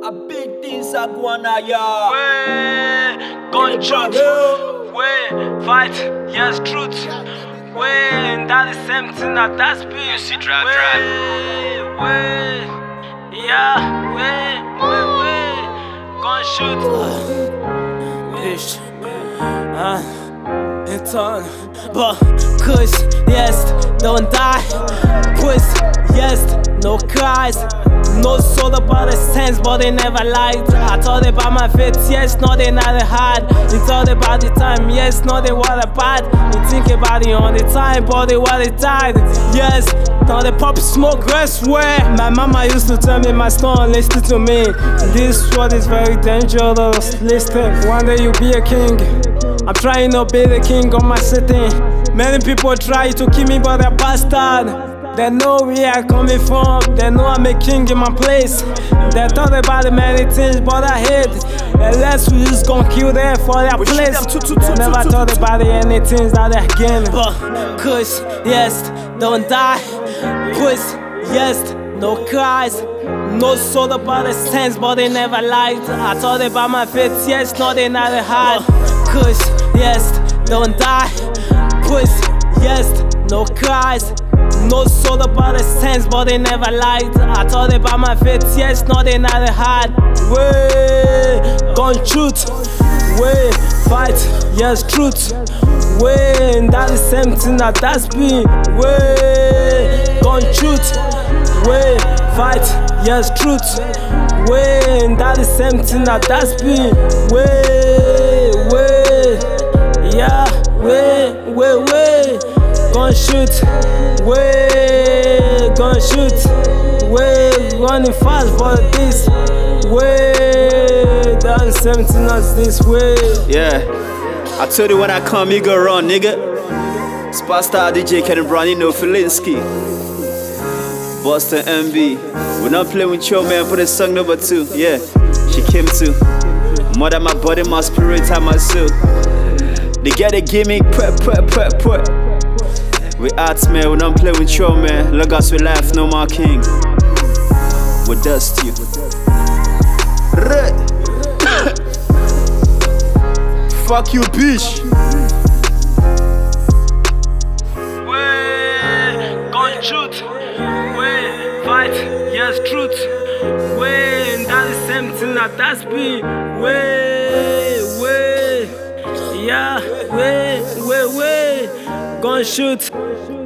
A big things are gonna ya. Way, gun truth. Way, fight, yes, truth. Way, that is same thing that that's been. You see, drag. Way, yeah, way, gun shoot. Bitch, it's on, but kush, yes, don't die. Puss, yes, no cries. No soul about the sense, but they never lied. I thought about my faith, yes, no, they never had. They thought about the time, yes, no, they were bad. They think about it on the time, but they were died. Yes, now they pop smoke, rest where my mama used to tell me, my son, listen to me. This world is very dangerous. Listen, one day you'll be a king. I'm trying to be the king of my city. Many people try to kill me, but they're bastard. They know where I'm coming from, they know I'm a king in my place. They thought about the many things, but I hate. Unless we just gon' kill them for their place. They never thought about any things that they're gaining. But kush, yes, don't die. Puss, yes, no cries. No soul about the sense, but they never lied. I thought about my faith, yes, no, they never had. Kush, yes, don't die. Puss, yes, no cries. No soul about the sense, but they never lied. I thought about my faith, yes, no, they never had. Way, gun truth. Way, fight, yes, truth. Way, that is same thing that that's been. Way, gun truth. Way, fight, yes, truth. Way, that is same thing that that's been. Way, yeah, way. Gun shoot, way, gun shoot, way, running fast, but this way, that's something else this way. Yeah, I told you when I come, you go run, nigga. Star DJ Kenny Brown, you know Felinski. Boston MB. We're not playing with your man for the song number 2. Yeah, she came to. Mother, my body, my spirit, and my soul. They get a gimmick, put. We arts, man, we don't play with you, man. Look us, we laugh, no more king. We dust you. Fuck you, bitch. Way, gun shoot. Way, fight, yes, truth. Way, that is same thing that that's been. Way, yeah, way, gun shoot.